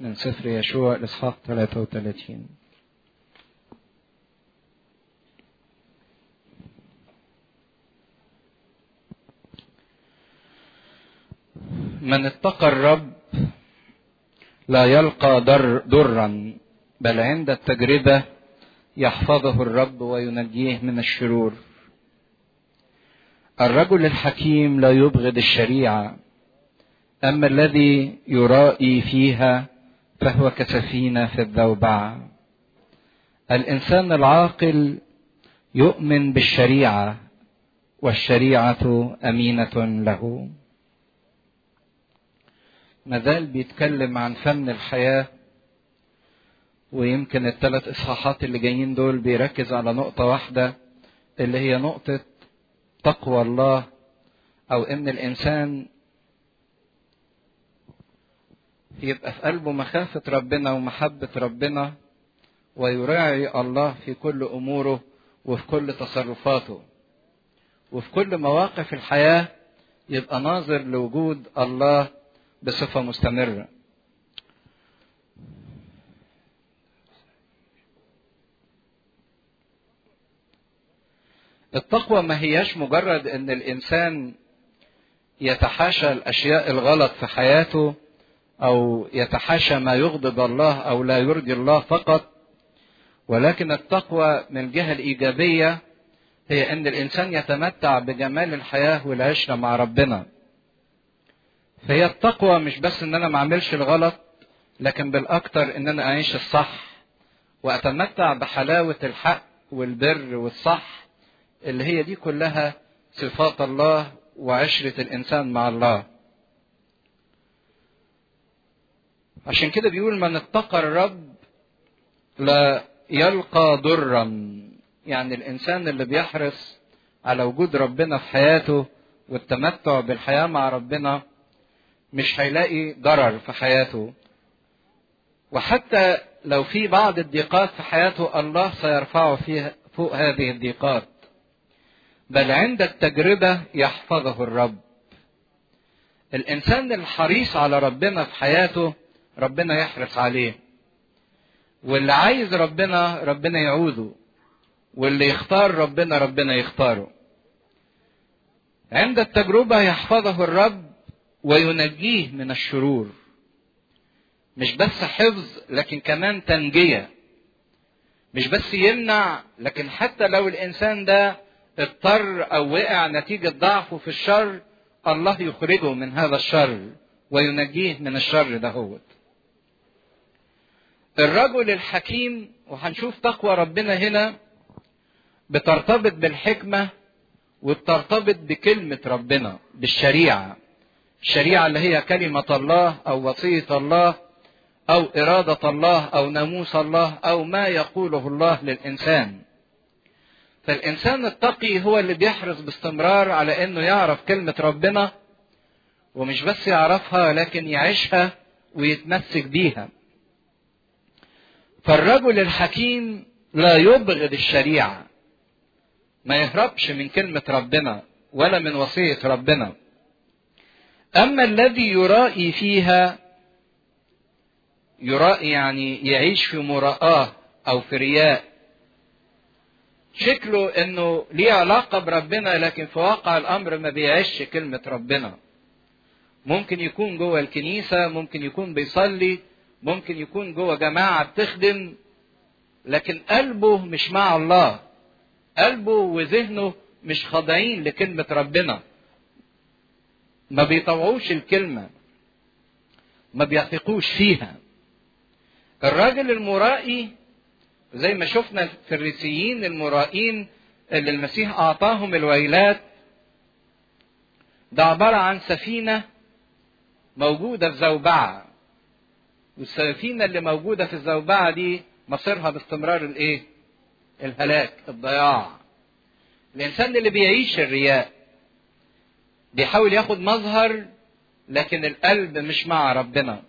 من سفر يشوع الإصحاح 33. من اتقى الرب لا يلقى ضرا، بل عند التجربة يحفظه الرب وينجيه من الشرور. الرجل الحكيم لا يبغض الشريعة، أما الذي يرائي فيها فهو كسفينة في الذوبعة. الإنسان العاقل يؤمن بالشريعة، والشريعة أمينة له. مازال بيتكلم عن فن الحياة، ويمكن الثلاث إصحاحات اللي جايين دول بيركز على نقطة واحدة، اللي هي نقطة تقوى الله، أو إن الإنسان يبقى في قلبه مخافة ربنا ومحبة ربنا، ويراعي الله في كل أموره وفي كل تصرفاته وفي كل مواقف الحياة، يبقى ناظر لوجود الله بصفة مستمرة. التقوى ما هياش مجرد ان الانسان يتحاشى الاشياء الغلط في حياته، او يتحاشى ما يغضب الله او لا يرضي الله فقط، ولكن التقوى من الجهة الايجابية هي ان الانسان يتمتع بجمال الحياة والعشرة مع ربنا. فهي التقوى مش بس ان انا ما اعملش الغلط، لكن بالاكتر ان انا اعيش الصح واتمتع بحلاوة الحق والبر والصح، اللي هي دي كلها صفات الله وعشرة الانسان مع الله. عشان كده بيقول من اتقى الرب لا يلقى ضرا، يعني الانسان اللي بيحرص على وجود ربنا في حياته والتمتع بالحياة مع ربنا مش هيلاقي ضرر في حياته. وحتى لو في بعض الضيقات في حياته، الله سيرفعه فيها فوق هذه الضيقات، بل عند التجربة يحفظه الرب. الإنسان الحريص على ربنا في حياته ربنا يحرص عليه، واللي عايز ربنا ربنا يعوده، واللي يختار ربنا ربنا يختاره. عند التجربة يحفظه الرب وينجيه من الشرور. مش بس حفظ، لكن كمان تنجية. مش بس يمنع، لكن حتى لو الإنسان ده اضطر أو وقع نتيجة ضعفه في الشر، الله يخرجه من هذا الشر وينجيه من الشر دهوت. الرجل الحكيم، وهنشوف تقوى ربنا هنا بترتبط بالحكمة وبترتبط بكلمة ربنا، بالشريعة. الشريعة اللي هي كلمة الله أو وصية الله أو إرادة الله أو ناموس الله أو ما يقوله الله للإنسان. فالإنسان التقي هو اللي بيحرص باستمرار على إنه يعرف كلمة ربنا، ومش بس يعرفها لكن يعيشها ويتمسك بيها. فالرجل الحكيم لا يبغض الشريعة، ما يهربش من كلمة ربنا ولا من وصية ربنا. أما الذي يرائي فيها، يرائي يعني يعيش في مراءة أو في رياء، شكله انه ليه علاقة بربنا لكن في واقع الامر ما بيعيش كلمة ربنا. ممكن يكون جوه الكنيسة، ممكن يكون بيصلي، ممكن يكون جوه جماعة بتخدم، لكن قلبه مش مع الله. قلبه وذهنه مش خاضعين لكلمة ربنا، ما بيطوعوش الكلمة، ما بيثقوش فيها. الراجل المرائي زي ما شفنا في الفريسيين المرائين اللي المسيح أعطاهم الويلات، ده عبارة عن سفينة موجودة في زوبعة، والسفينة اللي موجودة في الزوبعة دي مصيرها باستمرار الايه؟ الهلاك، الضياع. الإنسان اللي بيعيش الرياء بيحاول ياخد مظهر، لكن القلب مش مع ربنا.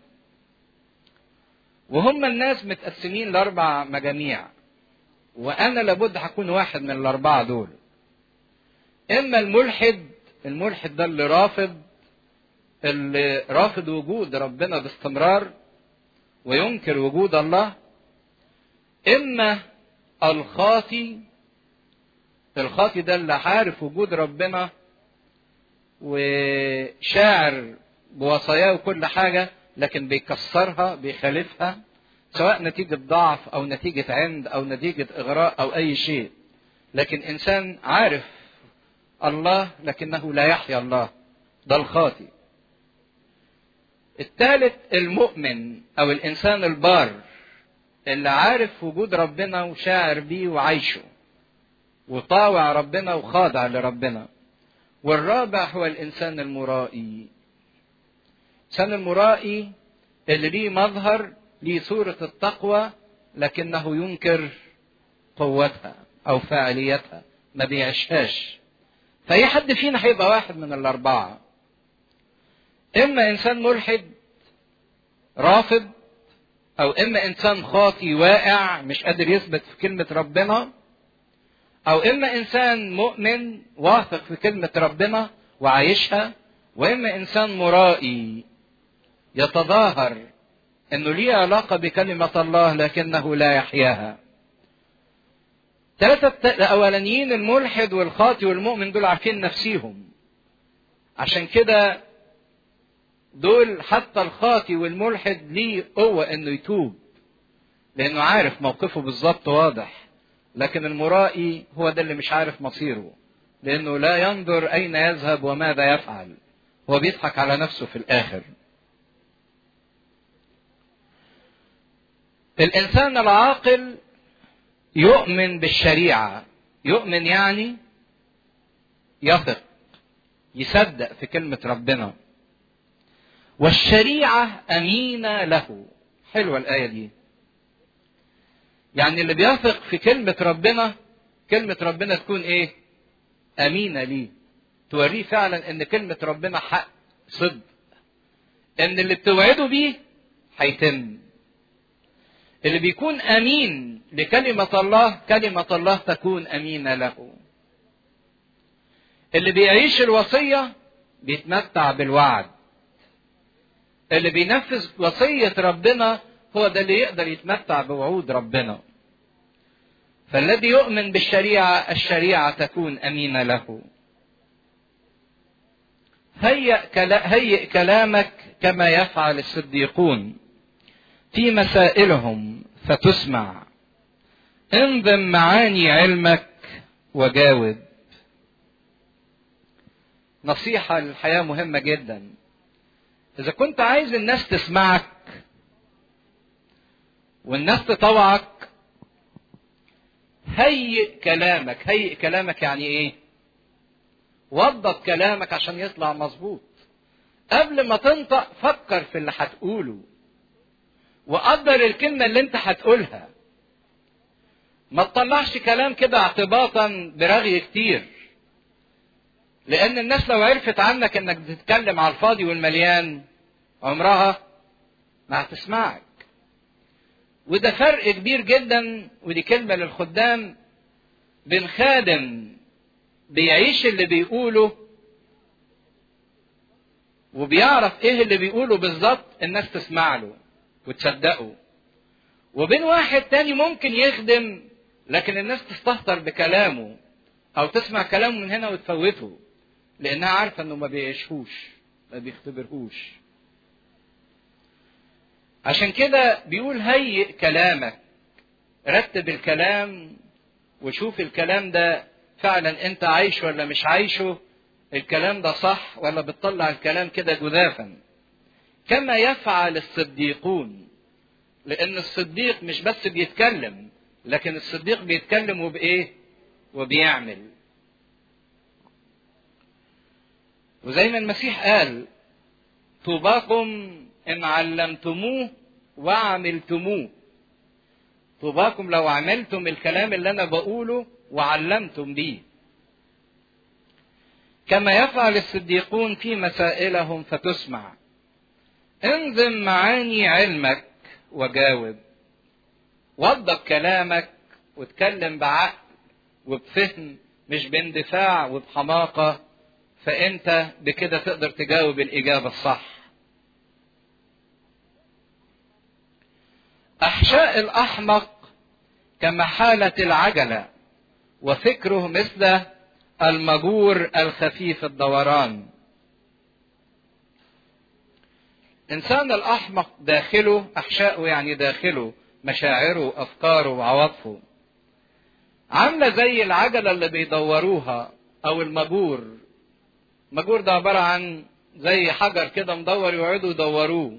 وهم الناس متقسمين لأربع مجاميع، وأنا لابد هكون واحد من الأربعة دول. إما الملحد ده اللي رافض وجود ربنا باستمرار، وينكر وجود الله، إما الخاطي ده اللي عارف وجود ربنا وشاعر بوصاياه وكل حاجة، لكن بيكسرها بيخالفها، سواء نتيجة ضعف أو نتيجة عند أو نتيجة إغراء أو أي شيء. لكن إنسان عارف الله لكنه لا يحيا الله، ده الخاطي. الثالث المؤمن أو الإنسان البار اللي عارف وجود ربنا وشاعر بيه وعايشه وطاوع ربنا وخاضع لربنا. والرابع هو الإنسان المرائي. الإنسان المرائي اللي ليه مظهر، ليه صورة التقوى، لكنه ينكر قوتها أو فاعليتها، ما بيعيشهاش. فأي حد فينا هيبقى واحد من الأربعة: إما إنسان ملحد رافض، أو إما إنسان خاطي واقع مش قادر يثبت في كلمة ربنا، أو إما إنسان مؤمن واثق في كلمة ربنا وعايشها، وإما إنسان مرائي يتظاهر إنه ليه علاقة بكلمة الله لكنه لا يحياها. ثلاثة الأولانيين الملحد والخاطي والمؤمن دول عارفين نفسيهم، عشان كده دول حتى الخاطي والملحد ليه قوة إنه يتوب، لأنه عارف موقفه بالظبط واضح. لكن المرائي هو ده اللي مش عارف مصيره، لأنه لا ينظر أين يذهب وماذا يفعل، هو بيضحك على نفسه في الآخر. الإنسان العاقل يؤمن بالشريعة، يؤمن يعني يثق، يصدق في كلمة ربنا، والشريعة أمينة له. حلوة الآية دي، يعني اللي بيثق في كلمة ربنا، كلمة ربنا تكون إيه؟ أمينة ليه، توريه فعلا إن كلمة ربنا حق صدق، إن اللي بتوعده بيه هيتم. اللي بيكون أمين لكلمة الله، كلمة الله تكون أمينة له. اللي بيعيش الوصية بيتمتع بالوعد. اللي بينفذ وصية ربنا هو ده اللي يقدر يتمتع بوعود ربنا. فالذي يؤمن بالشريعة، الشريعة تكون أمينة له. هيئ كلامك كما يفعل الصديقون في مسائلهم فتسمع. انظم معاني علمك وجاوب. نصيحة للحياة مهمة جدا. إذا كنت عايز الناس تسمعك والناس تطوعك، هيئ كلامك. هيئ كلامك يعني إيه؟ وضب كلامك عشان يطلع مظبوط. قبل ما تنطق فكر في اللي هتقوله، وقدر الكلمة اللي انت هتقولها. ما تطلعش كلام كده اعتباطا برغي كتير، لأن الناس لو عرفت عنك انك بتتكلم على الفاضي والمليان عمرها ما هتسمعك. وده فرق كبير جدا، ودي كلمة للخدام، بين خادم بيعيش اللي بيقوله وبيعرف ايه اللي بيقوله بالظبط الناس تسمع له وتصدقه، وبين واحد تاني ممكن يخدم لكن الناس تستهتر بكلامه او تسمع كلامه من هنا وتفوته، لانها عارفه انه ما بيعيشهوش ما بيختبرهوش. عشان كده بيقول هيئ كلامك، رتب الكلام وشوف الكلام ده فعلا انت عايشه ولا مش عايشه، الكلام ده صح ولا بتطلع الكلام كده جذافا. كما يفعل الصديقون، لان الصديق مش بس بيتكلم، لكن الصديق بيتكلم وبايه؟ وبيعمل. وزي ما المسيح قال طوباكم ان علمتموه وعملتموه. طوباكم لو عملتم الكلام اللي انا بقوله وعلمتم بيه. كما يفعل الصديقون في مسائلهم فتسمع. انظم معاني علمك وجاوب. وضب كلامك واتكلم بعقل وبفهم، مش باندفاع وبحماقة، فانت بكده تقدر تجاوب الإجابة الصح. أحشاء الأحمق كمحالة العجلة، وفكره مثل المجور الخفيف الدوران. إنسان الأحمق داخله أحشاؤه، يعني داخله مشاعره أفكاره وعواطفه عاملة زي العجلة اللي بيدوروها أو المجور. المجور ده عبارة عن زي حجر كده مدور يقعدوا يدوروه.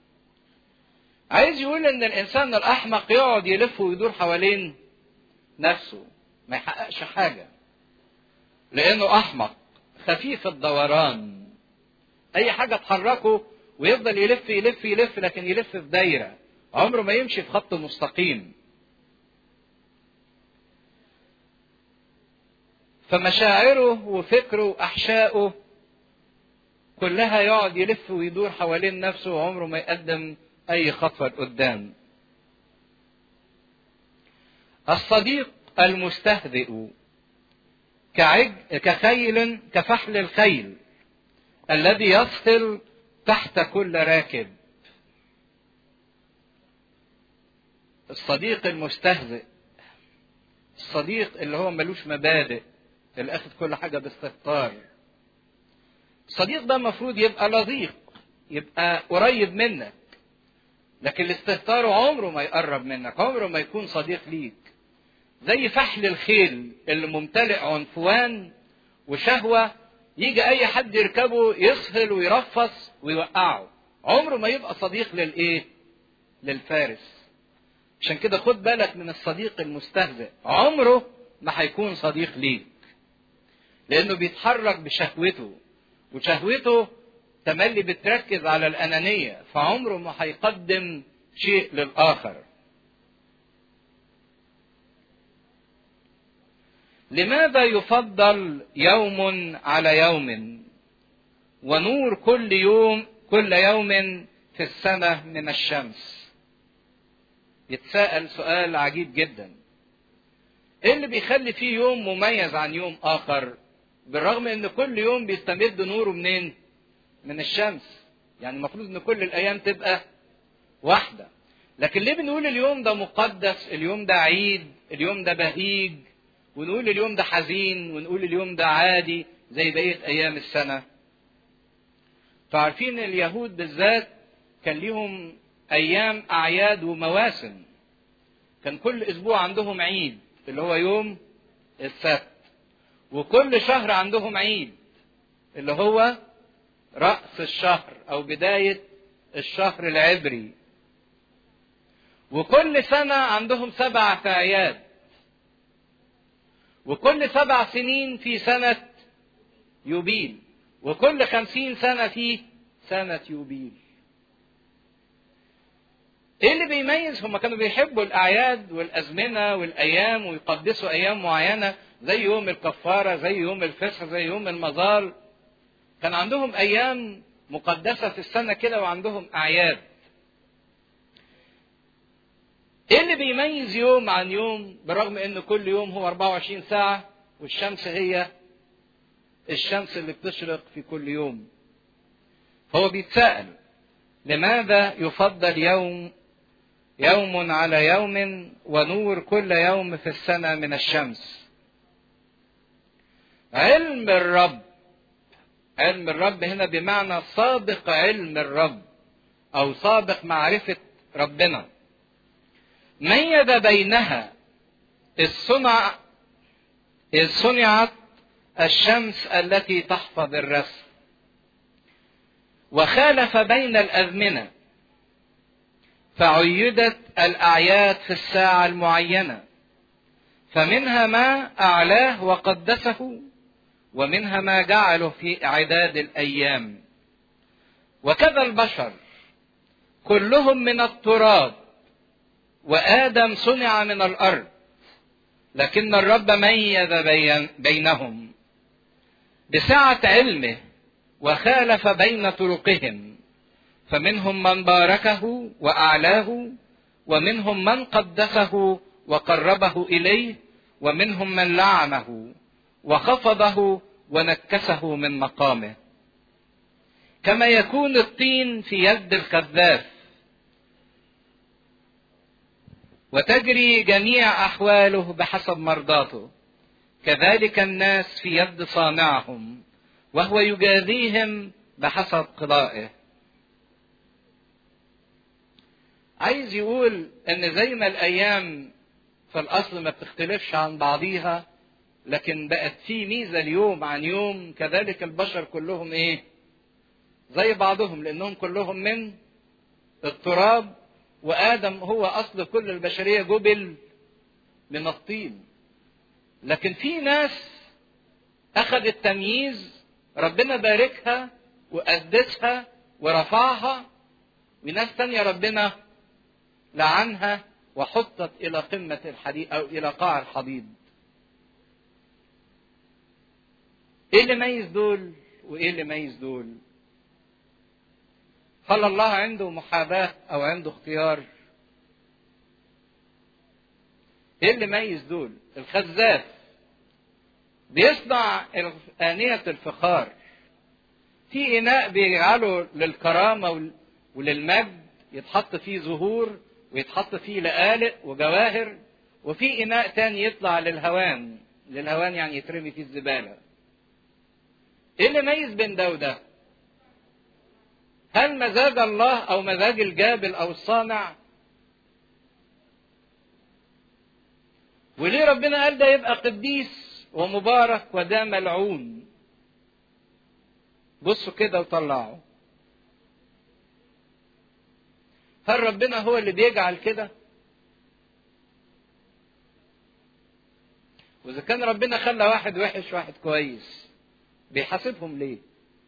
عايز يقول إن الإنسان الأحمق يقعد يلف ويدور حوالين نفسه، ما يحققش حاجة، لأنه أحمق خفيف الدوران. أي حاجة تحركه ويفضل يلف يلف يلف، لكن يلف في دايرة، عمره ما يمشي في خط مستقيم. فمشاعره وفكره وأحشائه كلها يقعد يلف ويدور حوالين نفسه، وعمره ما يقدم أي خطوة لقدام. الصديق المستهزئ كخيل، كفحل الخيل الذي يصل تحت كل راكب. الصديق المستهزئ، الصديق اللي هو ملوش مبادئ، اللي اخذ كل حاجة باستهتار. الصديق ده المفروض يبقى لطيف، يبقى قريب منك، لكن الاستهتار عمره ما يقرب منك، عمره ما يكون صديق ليك. زي فحل الخيل اللي ممتلئ عنفوان وشهوة، يجي اي حد يركبه يسهل ويرفص ويوقعه، عمره ما يبقى صديق للايه؟ للفارس. عشان كده خد بالك من الصديق المستهزئ، عمره ما هيكون صديق ليك، لانه بيتحرك بشهوته، وشهوته تملي بتركز على الانانية، فعمره ما هيقدم شيء للاخر. لماذا يفضل يوم على يوم ونور كل يوم في السنة من الشمس؟ يتساءل سؤال عجيب جدا. ايه اللي بيخلي فيه يوم مميز عن يوم اخر، بالرغم ان كل يوم بيستمد نوره منين؟ من الشمس. يعني المفروض ان كل الايام تبقى واحدة، لكن ليه بنقول اليوم ده مقدس، اليوم ده عيد، اليوم ده بهيج، ونقول اليوم ده حزين، ونقول اليوم ده عادي زي بقية ايام السنة؟ تعرفين اليهود بالذات كان ليهم ايام اعياد ومواسم. كان كل اسبوع عندهم عيد اللي هو يوم السبت، وكل شهر عندهم عيد اللي هو رأس الشهر او بداية الشهر العبري، وكل سنة عندهم 7 أعياد، وكل 7 سنين في سنة يوبيل، وكل 50 سنة في سنة يوبيل. ايه اللي بيميز؟ هم كانوا بيحبوا الاعياد والازمنة والايام، ويقدسوا ايام معينة زي يوم الكفارة، زي يوم الفصح، زي يوم المظال. كان عندهم ايام مقدسة في السنة كده، وعندهم اعياد. ايه اللي بيميز يوم عن يوم، برغم ان كل يوم هو 24 ساعة والشمس هي الشمس اللي بتشرق في كل يوم؟ هو بيتساءل لماذا يفضل يوم على يوم ونور كل يوم في السنة من الشمس. علم الرب، علم الرب هنا بمعنى سابق علم الرب او سابق معرفة ربنا، ميز بينها إذ صنعت الشمس التي تحفظ الرسم، وخالف بين الأزمنة فعيدت الأعياد في الساعة المعينة، فمنها ما أعلاه وقدسه، ومنها ما جعله في إعداد الأيام. وكذا البشر كلهم من التراب، وآدم صنع من الأرض، لكن الرب ميز بينهم بسعة علمه وخالف بين طرقهم، فمنهم من باركه وأعلاه، ومنهم من قدسه وقربه إليه، ومنهم من لعنه وخفضه ونكسه من مقامه. كما يكون الطين في يد الخذاف وتجري جميع أحواله بحسب مرضاته. كذلك الناس في يد صانعهم وهو يجازيهم بحسب قضائه. عايز يقول ان زي ما الايام في الاصل ما بتختلفش عن بعضيها، لكن بقت في ميزة اليوم عن يوم، كذلك البشر كلهم ايه؟ زي بعضهم، لانهم كلهم من التراب، وادم هو اصل كل البشرية جبل من الطين. لكن في ناس اخذت تمييز، ربنا باركها وقدسها ورفعها، وناس تانية ربنا لعنها وحطت الى قمة الحديد او الى قاع الحضيض. ايه اللي ميز دول وايه اللي ميز دول؟ هل الله عنده محاباة او عنده اختيار؟ ايه اللي ميز دول؟ الخزاف بيصنع آنية الفخار، في إناء بيجعله للكرامة وللمجد، يتحط فيه زهور ويتحط فيه لآلئ وجواهر، وفي إناء تاني يطلع للهوان، للهوان يعني يترمي فيه الزبالة. إيه اللي ميز بين ده وده؟ هل مزاج الله أو مزاج الجابل أو الصانع؟ وليه ربنا قال ده يبقى قديس ومبارك وده ملعون؟ بصوا كده وطلعوا. هل ربنا هو اللي بيجعل كده؟ وإذا كان ربنا خلى واحد وحش واحد كويس، بيحاسبهم ليه؟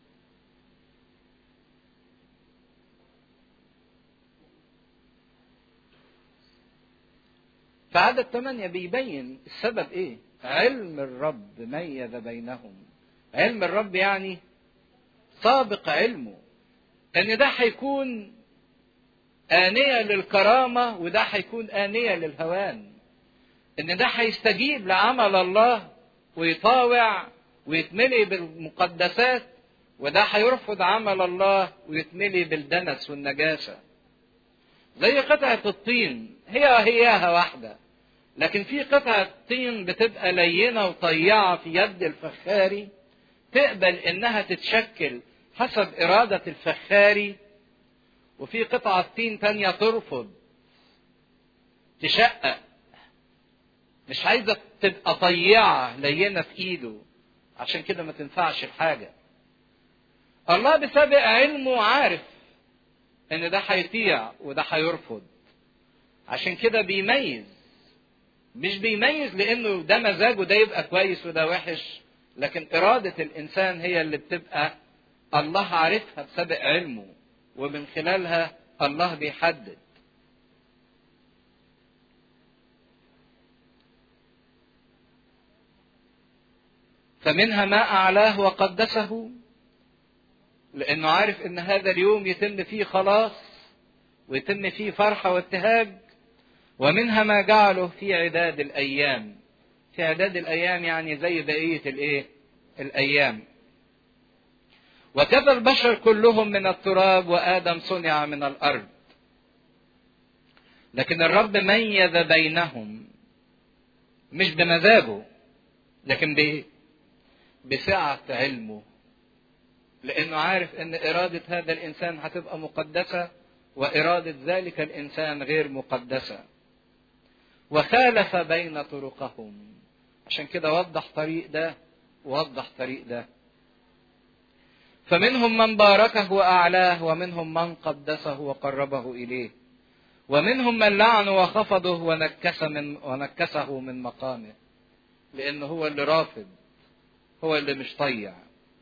فعدد 8 بيبين السبب ايه؟ علم الرب ميز بينهم. علم الرب يعني سابق علمه ان ده هيكون آنية للكرامة وده هيكون آنية للهوان، ان ده هيستجيب لعمل الله ويطاوع ويتملي بالمقدسات، وده هيرفض عمل الله ويتملي بالدنس والنجاسة. زي قطعة الطين، هياها واحدة، لكن في قطعة طين بتبقى لينة وطيعة في يد الفخاري، تقبل انها تتشكل حسب إرادة الفخاري، وفي قطعة طين تانية ترفض، تشقق، مش عايزة تبقى طيعة لينة في ايده، عشان كده ما تنفعش الحاجة. الله بسابق علمه عارف ان ده هيطيع وده هيرفض، عشان كده بيميز. مش بيميز لانه ده مزاجه ده يبقى كويس وده وحش، لكن إرادة الإنسان هي اللي بتبقى الله عارفها بسابق علمه، ومن خلالها الله بيحدد. فمنها ما أعلاه وقدسه، لأنه عارف إن هذا اليوم يتم فيه خلاص ويتم فيه فرحة وابتهاج. ومنها ما جعله في عداد الأيام. في عداد الأيام يعني زي بقية الأيام. وكذا البشر كلهم من التراب وآدم صنع من الأرض. لكن الرب ميز بينهم مش بمزاجه، لكن بسعة علمه، لأنه عارف أن إرادة هذا الإنسان هتبقى مقدسة وإرادة ذلك الإنسان غير مقدسة. وخالف بين طرقهم، عشان كده وضح طريق ده ووضح طريق ده. فمنهم من باركه وأعلاه، ومنهم من قدسه وقربه إليه، ومنهم من لعنه وخفضه ونكسه من مقامه، لأنه هو اللي رافض، هو اللي مش طيع.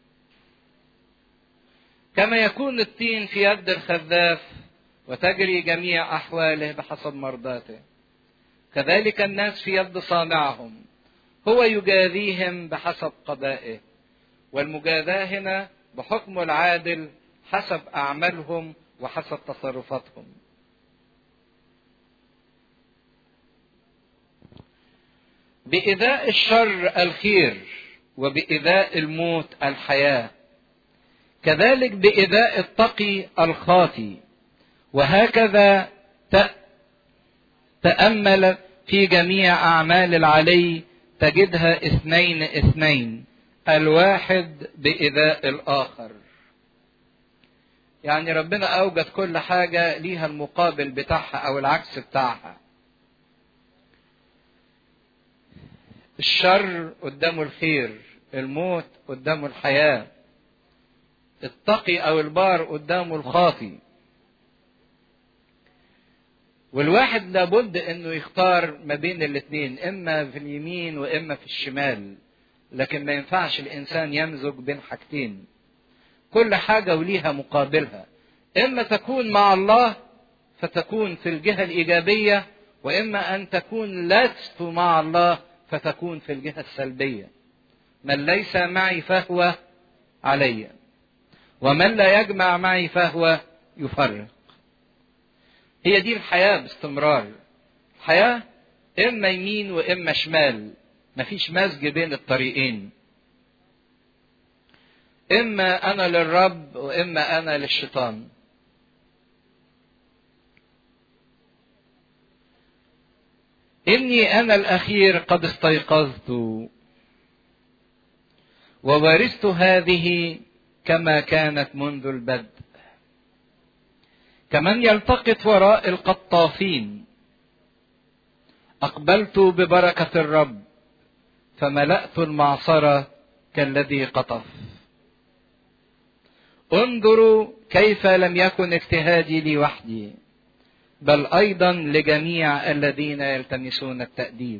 كما يكون الطين في يد الخذاف وتجري جميع أحواله بحسب مرضاته، كذلك الناس في يد صانعهم هو يجازيهم بحسب قضائه. والمجازاة هنا بحكم العادل حسب أعمالهم وحسب تصرفاتهم. بإيذاء الشر الخير، وبإيذاء الموت الحياة، كذلك بإيذاء التقي الخاطي، وهكذا تأمل في جميع أعمال العلي تجدها 2 الواحد بإيذاء الآخر. يعني ربنا أوجد كل حاجة ليها المقابل بتاعها أو العكس بتاعها. الشر قدامه الخير، الموت قدامه الحياة، التقي أو البار قدامه الخاطي. والواحد لابد انه يختار ما بين الاثنين، اما في اليمين واما في الشمال، لكن ما ينفعش الانسان يمزج بين حاجتين. كل حاجة وليها مقابلها، اما تكون مع الله فتكون في الجهة الايجابية، واما ان تكون لست مع الله فتكون في الجهة السلبية. من ليس معي فهو علي، ومن لا يجمع معي فهو يفرق. هي دي الحياة باستمرار. الحياة إما يمين وإما شمال، مفيش مزج بين الطريقين. إما أنا للرب وإما أنا للشيطان. إني أنا الأخير قد استيقظت وورثت هذه كما كانت منذ البدء. كمن يلتقط وراء القطافين أقبلت ببركة الرب فملأت المعصرة كالذي قطف. انظروا كيف لم يكن اجتهادي لي وحدي، بل أيضا لجميع الذين يلتمسون التأديب.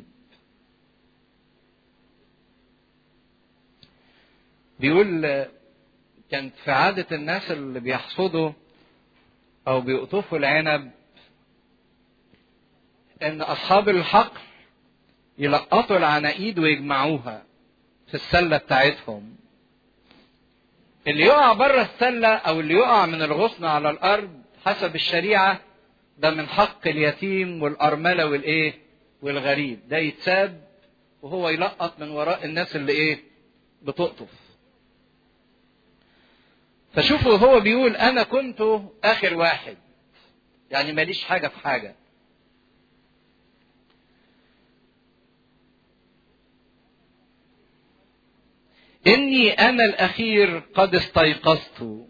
بيقول كانت في عادة الناس اللي بيحصدوا أو بيقطفوا العنب إن أصحاب الحقل يلقطوا العناقيد ويجمعوها في السلة بتاعتهم. اللي يقع بره السلة أو اللي يقع من الغصن على الأرض حسب الشريعة ده من حق اليتيم والأرملة والغريب، ده يتساب وهو يلقط من وراء الناس اللي بتقطف. فشوفوا هو بيقول أنا كنت آخر واحد، يعني ماليش حاجة في حاجة. إني أنا الأخير قد استيقظت.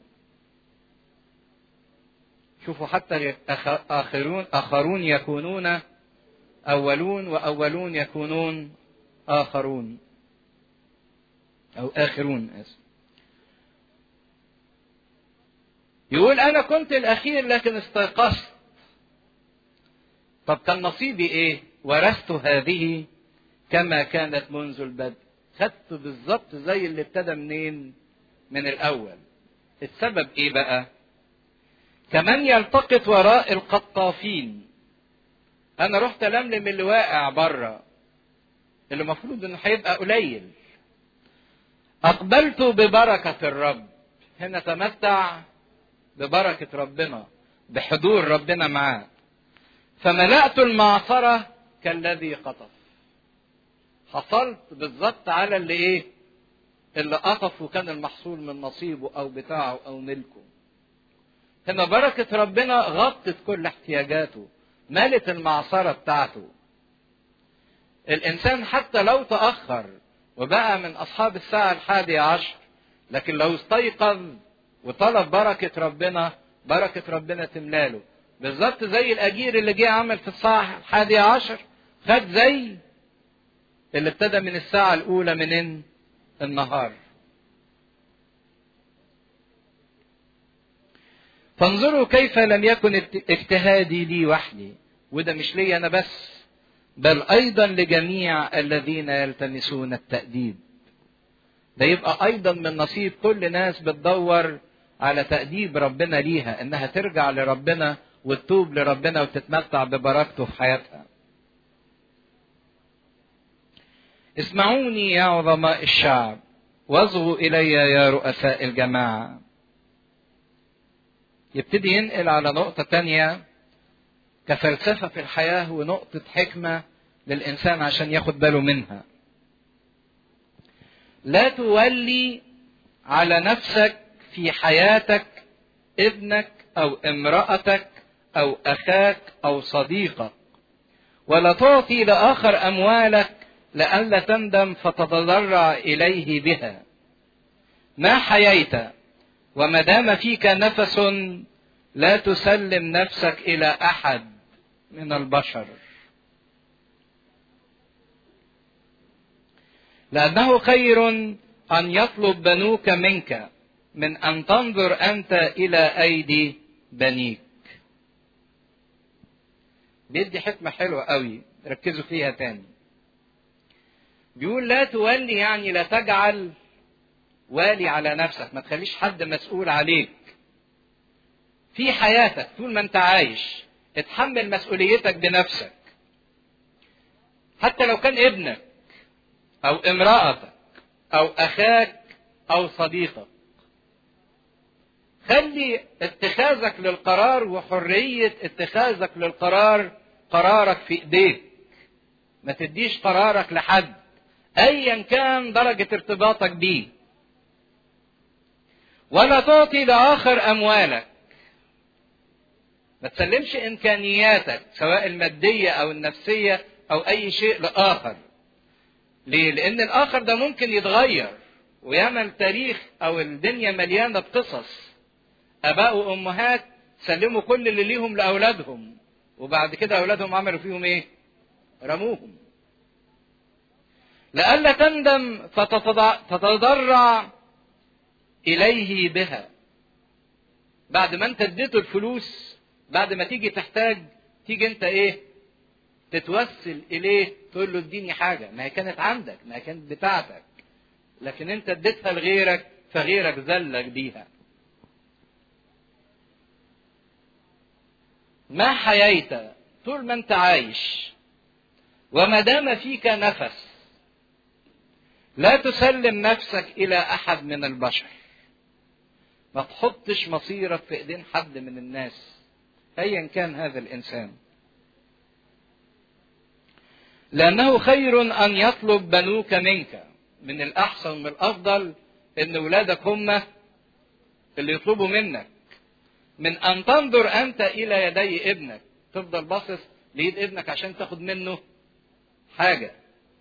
شوفوا حتى آخرون يكونون أولون، وأولون يكونون آخرون أو آخرون اسم. يقول أنا كنت الأخير لكن استيقظت. طب كان نصيبي إيه؟ ورثت هذه كما كانت منذ البدء. خدت بالظبط زي اللي ابتدى منين؟ من الأول. السبب إيه بقى؟ كمان يلتقط وراء القطافين. أنا رحت ألملم اللي واقع بره، اللي المفروض إنه هيبقى قليل. أقبلت ببركة الرب. هنا تمتع ببركة ربنا، بحضور ربنا معاه. فملأت المعصرة كالذي قطف. حصلت بالظبط على اللي قطف وكان المحصول من نصيبه أو بتاعه أو ملكه. هنا بركة ربنا غطت كل احتياجاته، ملت المعصرة بتاعته. الإنسان حتى لو تأخر وبقى من أصحاب الساعة 11، لكن لو استيقظ وطلب بركة ربنا، بركة ربنا تملاله. بالظبط زي الأجير اللي جه عمل في الساعة 11 خد زي اللي ابتدى من الساعة الأولى من النهار. فانظروا كيف لم يكن اجتهادي لي وحدي، وده مش لي أنا بس، بل أيضا لجميع الذين يلتمسون التأديب. ده يبقى أيضا من نصيب كل ناس بتدور على تأديب ربنا ليها، إنها ترجع لربنا وتتوب لربنا وتتمتع ببركته في حياتها. اسمعوني يا عظماء الشعب، واصغوا إلي يا رؤساء الجماعة. يبتدي ينقل على نقطة تانية كفلسفة في الحياة ونقطة حكمة للإنسان عشان ياخد باله منها. لا تولي على نفسك في حياتك ابنك أو امرأتك أو أخاك أو صديقك ولا تعطي لآخر أموالك لئلا تندم فتتضرع إليه بها. ما حييت وما دام فيك نفس لا تسلم نفسك إلى أحد من البشر، لأنه خير أن يطلب بنوك منك من أن تنظر أنت إلى أيدي بنيك. بيدي حكمة حلوة قوي، ركزوا فيها تاني. بيقول لا تولي، يعني لا تجعل والي على نفسك، ما تخليش حد مسؤول عليك في حياتك طول ما انت عايش. اتحمل مسؤوليتك بنفسك، حتى لو كان ابنك او امرأتك او اخاك او صديقك. خلي اتخاذك للقرار وحرية اتخاذك للقرار قرارك في ايديك. ما تديش قرارك لحد ايا كان درجة ارتباطك بيه. ولا تعطي لآخر أموالك، ما تسلمش إمكانياتك سواء المادية أو النفسية أو أي شيء لآخر. ليه؟ لأن الآخر ده ممكن يتغير، وياما التاريخ أو الدنيا مليانة بقصص آباء وأمهات سلموا كل اللي ليهم لأولادهم، وبعد كده أولادهم عملوا فيهم إيه؟ رموهم. لئلا تندم فتتضرع إليه بها. بعد ما انت اديته الفلوس، بعد ما تيجي تحتاج، تيجي انت ايه؟ تتوسل اليه تقول له اديني حاجة، ما هي كانت عندك، ما هي كانت بتاعتك، لكن انت اديتها لغيرك فغيرك ذلك بيها. ما حييت طول ما انت عايش وما دام فيك نفس لا تسلم نفسك الى احد من البشر. ما تحطش مصيرك في ايدين حد من الناس ايا كان هذا الانسان، لانه خير ان يطلب بنوك منك. من الاحسن من الافضل ان ولادك هم اللي يطلبوا منك، من ان تنظر انت الى يدي ابنك. تفضل باصص ليد ابنك عشان تاخد منه حاجة.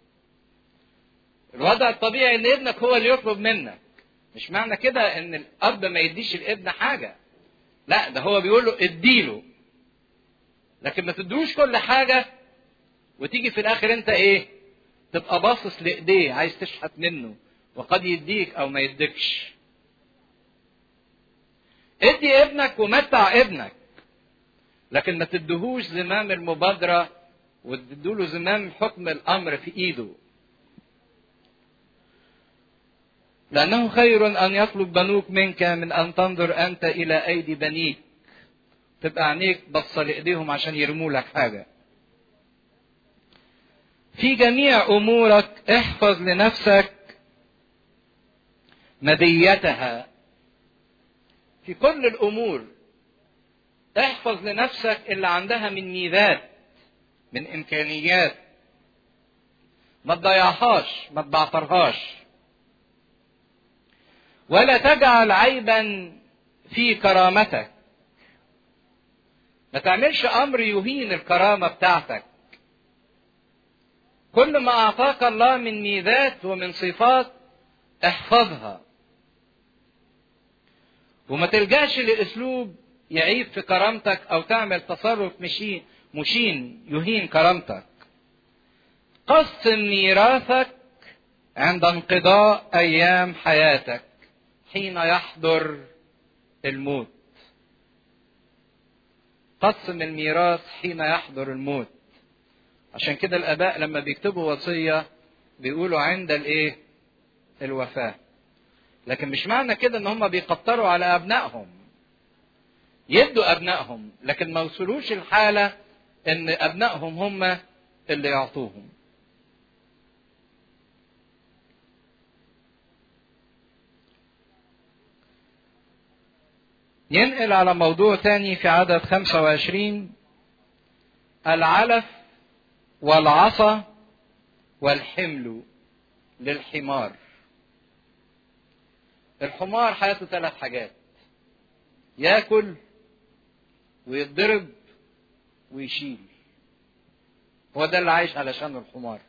الوضع الطبيعي ان ابنك هو اللي يطلب منك. مش معنى كده ان الاب ما يديش الابن حاجة، لا، ده هو بيقول له اديله، لكن ما تدوش كل حاجة وتيجي في الاخر انت ايه؟ تبقى باصص لايديه عايز تشحت منه، وقد يديك او ما يديكش. ادي ابنك ومتع ابنك، لكن ما تدهوش زمام المبادرة وتدوله زمام حكم الامر في ايده. لانه خير ان يطلب بنوك منك من ان تنظر انت الى ايدي بنيك. تبقى عينيك بصة لايديهم عشان يرموا لك حاجة. في جميع امورك احفظ لنفسك مديتها. في كل الامور احفظ لنفسك اللي عندها من ميزات، من امكانيات. ما تضيعهاش، ما تبعترهاش. ولا تجعل عيبا في كرامتك. ما تعملش امر يهين الكرامة بتاعتك. كل ما اعطاك الله من ميزات ومن صفات احفظها، وما تلجاش لاسلوب يعيب في كرامتك او تعمل تصرف مشين يهين كرامتك. قسم ميراثك عند انقضاء ايام حياتك حين يحضر الموت. قسم الميراث حين يحضر الموت. عشان كده الاباء لما بيكتبوا وصية بيقولوا عند الايه؟ الوفاة. لكن مش معنى كده ان هم بيقطروا على ابنائهم. يدوا ابنائهم، لكن ما وصلوش الحالة ان ابنائهم هم اللي يعطوهم. ينقل على موضوع تاني في عدد 25. العلف والعصا والحمل للحمار. الحمار حياته 3 حاجات: ياكل ويتضرب ويشيل. هو ده اللي عايش علشان الحمار.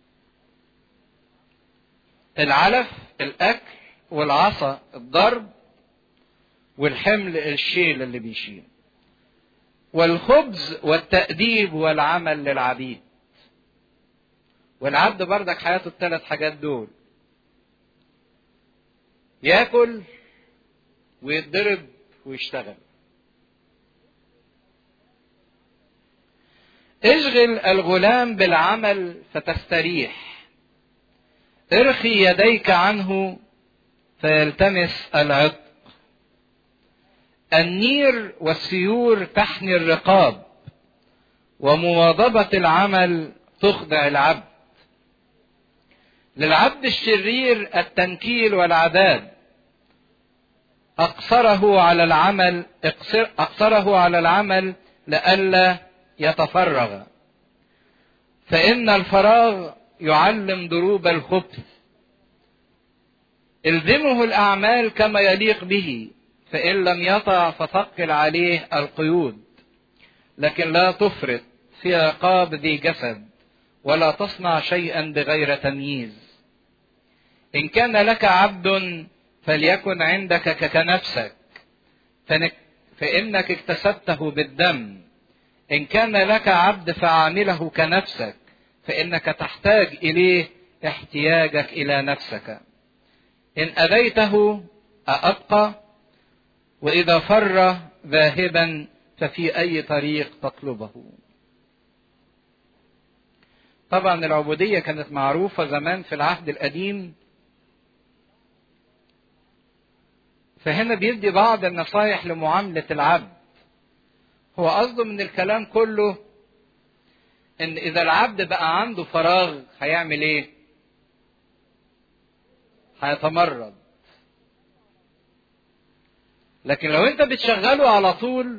العلف الأكل، والعصا الضرب، والحمل الشيل اللي بيشيل، والخبز والتأديب والعمل للعبيد. والعبد بردك حياته الثلاث حاجات دول: ياكل ويتضرب ويشتغل. اشغل الغلام بالعمل فتستريح، ارخي يديك عنه فيلتمس العتق. النير والسيور تحني الرقاب، ومواظبة العمل تخضع العبد. للعبد الشرير التنكيل والعذاب، أقصره على العمل لئلا يتفرغ، فإن الفراغ يعلم ضروب الخبث. الزمه الأعمال كما يليق به، فإن لم يطع فثقل عليه القيود. لكن لا تفرط في عقاب ذي جسد، ولا تصنع شيئا بغير تمييز. إن كان لك عبد فليكن عندك كنفسك، فإنك اكتسبته بالدم. إن كان لك عبد فعامله كنفسك، فإنك تحتاج إليه احتياجك إلى نفسك. إن أبيته أبقى، وإذا فر ذاهبا ففي أي طريق تطلبه. طبعا العبودية كانت معروفة زمان في العهد القديم، فهنا بيدي بعض النصايح لمعاملة العبد. هو قصده من الكلام كله ان اذا العبد بقى عنده فراغ هيعمل ايه؟ هيتمرد. لكن لو انت بتشغله على طول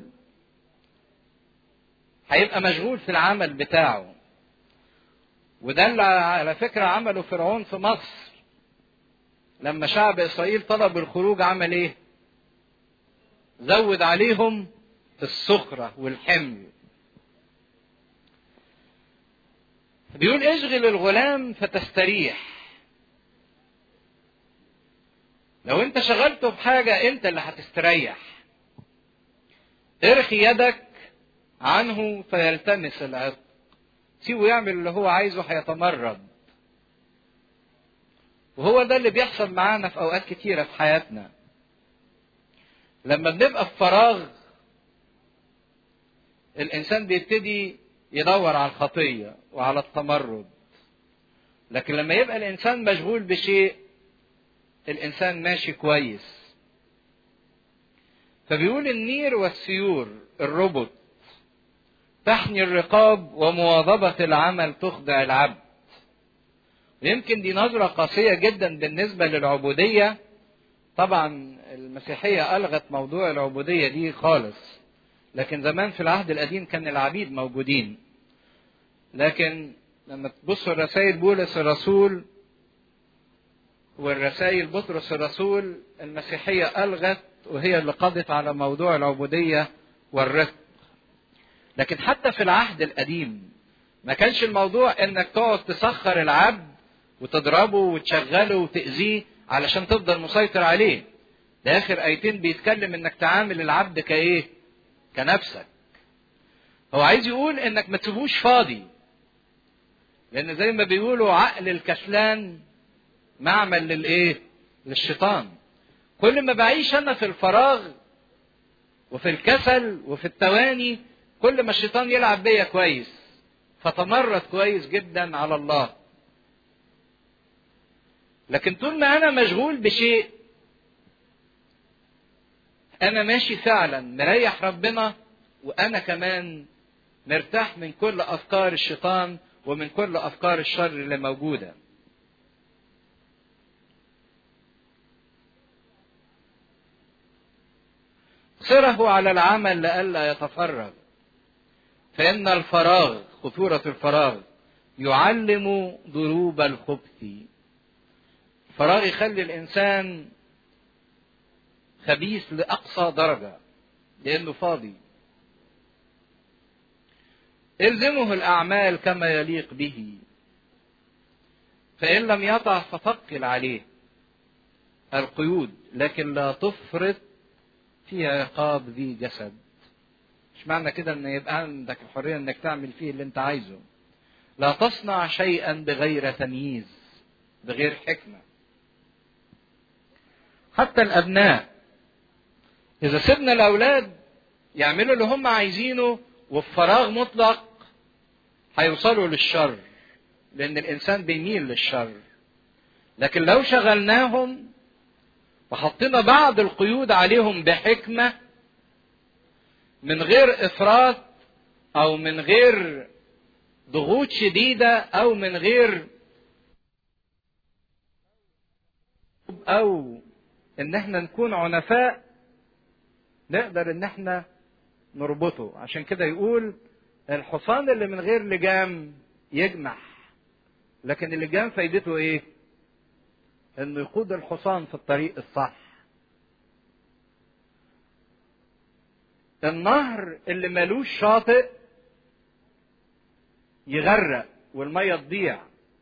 هيبقى مشغول في العمل بتاعه. وده اللي على فكرة عمله فرعون في مصر. لما شعب إسرائيل طلب الخروج عمل ايه؟ زود عليهم السخرة والحمل. بيقول اشغل الغلام فتستريح. لو انت شغلته بحاجة انت اللي هتستريح. ارخي يدك عنه فيلتمس العتق. سيبه يعمل اللي هو عايزه، هيتمرد. وهو ده اللي بيحصل معانا في اوقات كتيرة في حياتنا. لما بنبقى في فراغ الانسان بيبتدي يدور على الخطية وعلى التمرد. لكن لما يبقى الانسان مشغول بشيء الانسان ماشي كويس. فبيقول النير والسيور الربط تحني الرقاب، ومواظبة العمل تخضع العبد. ويمكن دي نظرة قاسية جدا بالنسبة للعبودية. طبعا المسيحية ألغت موضوع العبودية دي خالص، لكن زمان في العهد القديم كان العبيد موجودين. لكن لما تبصوا الرسائل بولس الرسول والرسائل بطرس الرسول، المسيحية ألغت وهي اللي قضت على موضوع العبودية والرق. لكن حتى في العهد القديم ما كانش الموضوع انك تقعد تسخر العبد وتضربه وتشغله وتأذيه علشان تفضل مسيطر عليه. ده آخر آيتين بيتكلم انك تعامل العبد كايه؟ كنفسك. هو عايز يقول انك ما تسيبوش فاضي، لان زي ما بيقولوا عقل الكسلان معمل للايه؟ للشيطان. كل ما بعيش انا في الفراغ وفي الكسل وفي التواني، كل ما الشيطان يلعب بيا كويس، فتمرد كويس جدا على الله. لكن طول ما انا مشغول بشيء، انا ماشي فعلا مريح ربنا، وانا كمان مرتاح من كل افكار الشيطان ومن كل افكار الشر اللي موجوده. اقصره على العمل لئلا يتفرغ، فإن الفراغ، خطورة الفراغ، يعلم ضروب الخبث. الفراغ يخلي الإنسان خبيث لأقصى درجة لأنه فاضي. الزمه الأعمال كما يليق به، فإن لم يطع فثقل عليه القيود، لكن لا تفرط في عقاب ذي جسد. مش معنى كده ان يبقى عندك الحرية انك تعمل فيه اللي انت عايزه. لا تصنع شيئا بغير تمييز، بغير حكمة. حتى الأبناء إذا سيبنا الأولاد يعملوا اللي هم عايزينه وفي فراغ مطلق هيوصلوا للشر، لأن الإنسان بيميل للشر. لكن لو شغلناهم وحطينا بعض القيود عليهم بحكمة، من غير إفراط أو من غير ضغوط شديدة أو من غير أو إن احنا نكون عنفاء، نقدر إن احنا نربطه. عشان كده يقول الحصان اللي من غير لجام يجمح، لكن اللجام فايدته ايه؟ انه يقود الحصان في الطريق الصح. النهر اللي ملوش شاطئ يغرق والمية تضيع،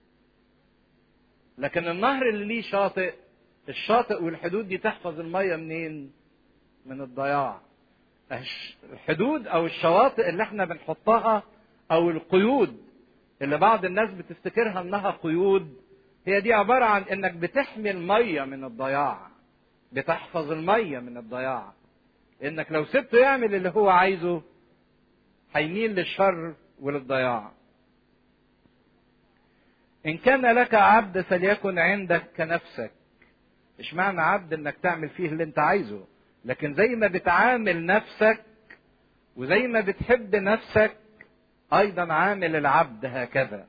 لكن النهر اللي ليه شاطئ، الشاطئ والحدود دي تحفظ المية منين؟ من الضياع. الحدود او الشواطئ اللي احنا بنحطها او القيود اللي بعض الناس بتفتكرها انها قيود، هي دي عبارة عن انك بتحمي المية من الضياع، بتحفظ المية من الضياع. انك لو سبته يعمل اللي هو عايزه هيميل للشر وللضياع. ان كان لك عبد فليكن عندك كنفسك. مش معنى عبد انك تعمل فيه اللي انت عايزه، لكن زي ما بتعامل نفسك وزي ما بتحب نفسك ايضا عامل العبد هكذا.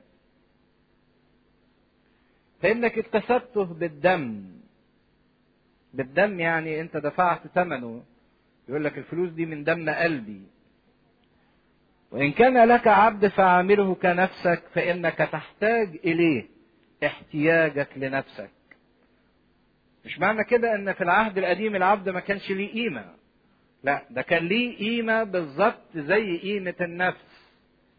فانك اكتسبته بالدم. بالدم يعني انت دفعت ثمنه. يقول لك الفلوس دي من دم قلبي. وان كان لك عبد فعامله كنفسك، فانك تحتاج اليه احتياجك لنفسك. مش معنى كده ان في العهد القديم العبد ما كانش ليه قيمة. لا، ده كان ليه قيمة بالظبط زي قيمة النفس.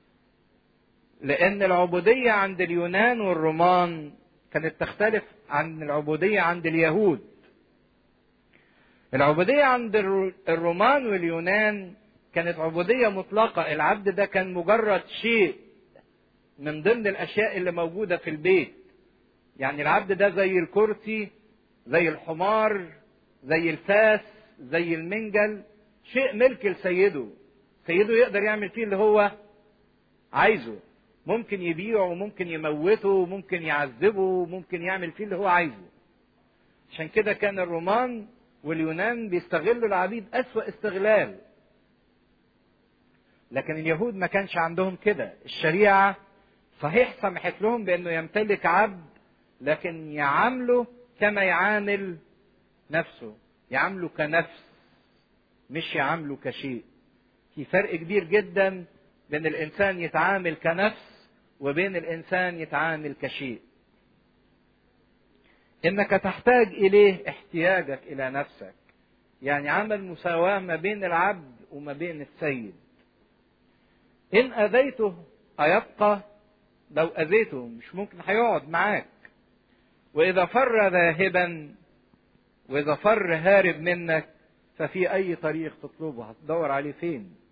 لان العبودية عند اليونان والرومان كانت تختلف عن العبودية عند اليهود. العبودية عند الرومان واليونان كانت عبودية مطلقة. العبد ده كان مجرد شيء من ضمن الاشياء اللي موجودة في البيت. يعني العبد ده زي الكرسي، زي الحمار، زي الفاس، زي المنجل، شيء ملك لسيده. سيده يقدر يعمل فيه اللي هو عايزه. ممكن يبيعه، ممكن يموته، ممكن يعذبه، ممكن يعمل فيه اللي هو عايزه. عشان كده كان الرومان واليونان بيستغلوا العبيد أسوأ استغلال. لكن اليهود ما كانش عندهم كده. الشريعة صحيح سمحت لهم بأنه يمتلك عبد، لكن يعامله كما يعامل نفسه، يعامله كنفس، مش يعامله كشيء. في فرق كبير جدا بين الإنسان يتعامل كنفس وبين الإنسان يتعامل كشيء. إنك تحتاج إليه احتياجك إلى نفسك. يعني عمل مساواة ما بين العبد وما بين السيد. إن أذيته أيبقى؟ لو أذيته مش ممكن هيقعد معاك. وإذا فر ذاهبا، وإذا فر هارب منك، ففي أي طريق تطلبه؟ هتدور عليه فين؟